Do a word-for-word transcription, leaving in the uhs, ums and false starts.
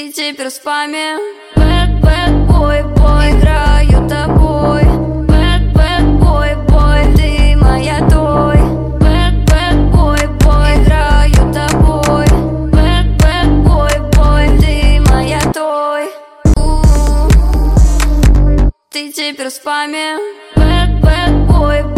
Ты теперь в спаме. Bad, bad boy, boy, играю тобой. Bad, bad boy, boy, ты моя той. Bad, bad boy, boy, играю тобой. Bad, bad boy, boy, ты моя той. У-у-у. Ты теперь в спаме. Bad, bad boy,